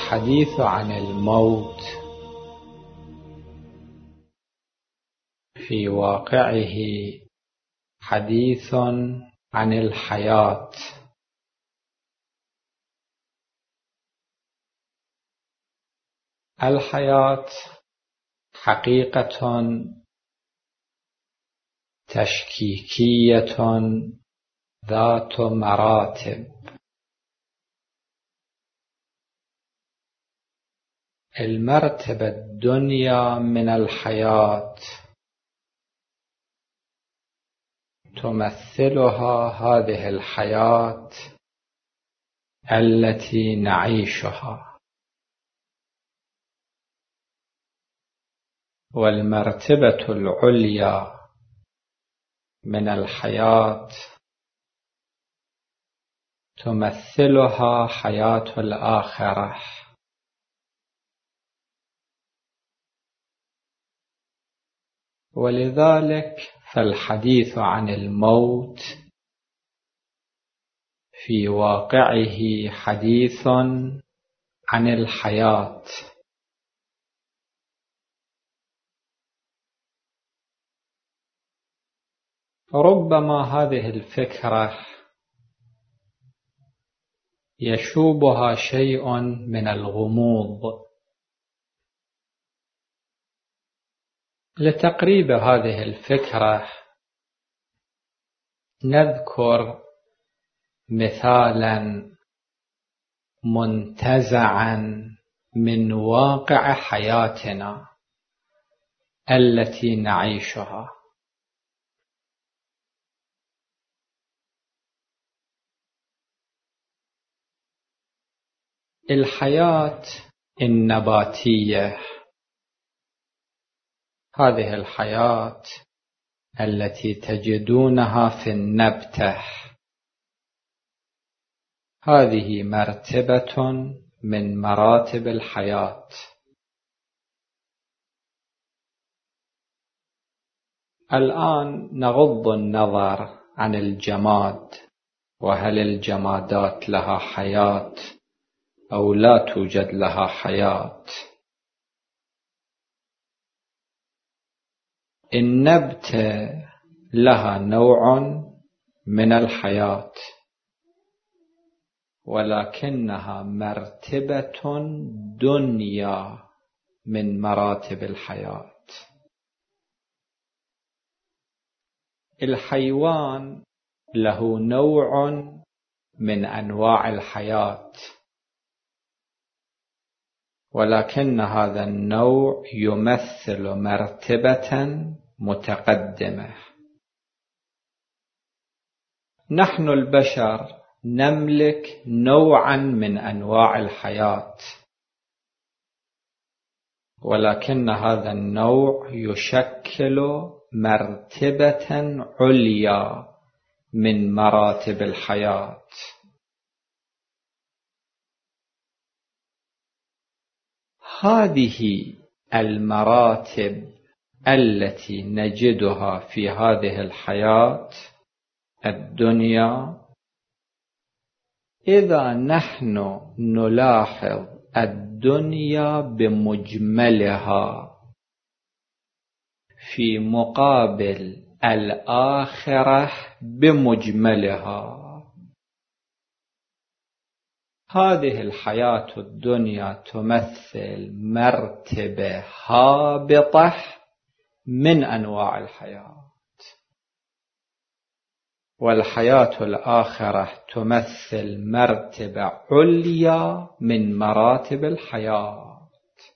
الحديث عن الموت في واقعه حديث عن الحياة. الحياة حقيقة تشكيكية ذات مراتب. المرتبة الدنيا من الحياة تمثلها هذه الحياة التي نعيشها، والمرتبة العليا من الحياة تمثلها حياة الآخرة. ولذلك فالحديث عن الموت في واقعه حديث عن الحياة. ربما هذه الفكرة يشوبها شيء من الغموض. لتقريب هذه الفكرة نذكر مثالا منتزعا من واقع حياتنا التي نعيشها. الحياة النباتية، هذه الحياة التي تجدونها في النبتة، هذه مرتبة من مراتب الحياة. الآن نغض النظر عن الجماد، وهل الجمادات لها حياة أو لا توجد لها حياة. النبتة لها نوع من الحياة، ولكنها مرتبة دنيا من مراتب الحياة. الحيوان له نوع من أنواع الحياة، ولكن هذا النوع يمثل مرتبة متقدمة. نحن البشر نملك نوعا من أنواع الحياة، ولكن هذا النوع يشكل مرتبة عليا من مراتب الحياة. هذه المراتب التي نجدها في هذه الحياة الدنيا، إذا نحن نلاحظ الدنيا بمجملها في مقابل الآخرة بمجملها، هذه الحياة الدنيا تمثل مرتبة هابطة من أنواع الحياة، والحياة الآخرة تمثل مرتبة عليا من مراتب الحياة.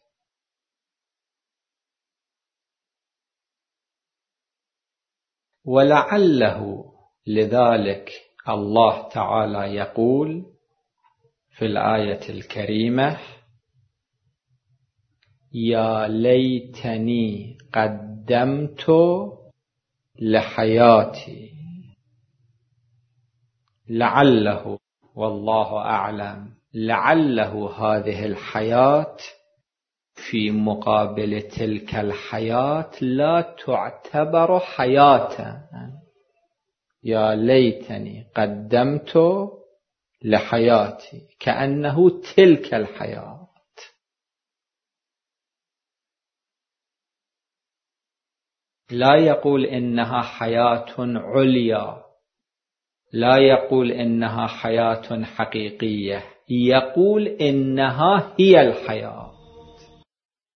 ولعله لذلك الله تعالى يقول في الآية الكريمة: يا ليتني قدمت لحياتي. لعله، والله أعلم، لعله هذه الحياة في مقابل تلك الحياة لا تعتبر حياة. يا ليتني قدمت لحياتي، كأنه تلك الحياة. لا يقول إنها حياة عليا، لا يقول إنها حياة حقيقية، يقول إنها هي الحياة.